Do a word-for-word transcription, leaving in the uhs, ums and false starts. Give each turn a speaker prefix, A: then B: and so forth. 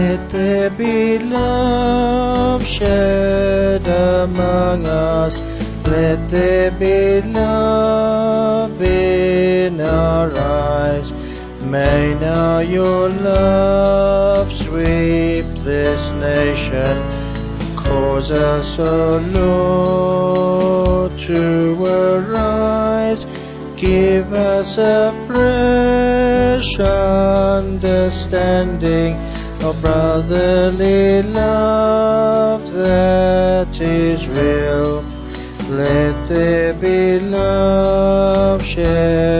A: Let there be love shared among us. Let there be love in our eyes. May now your love sweep this nation. Cause us, O Lord, to arise. Give us a fresh understanding of brotherly love that is real. Let there be love shared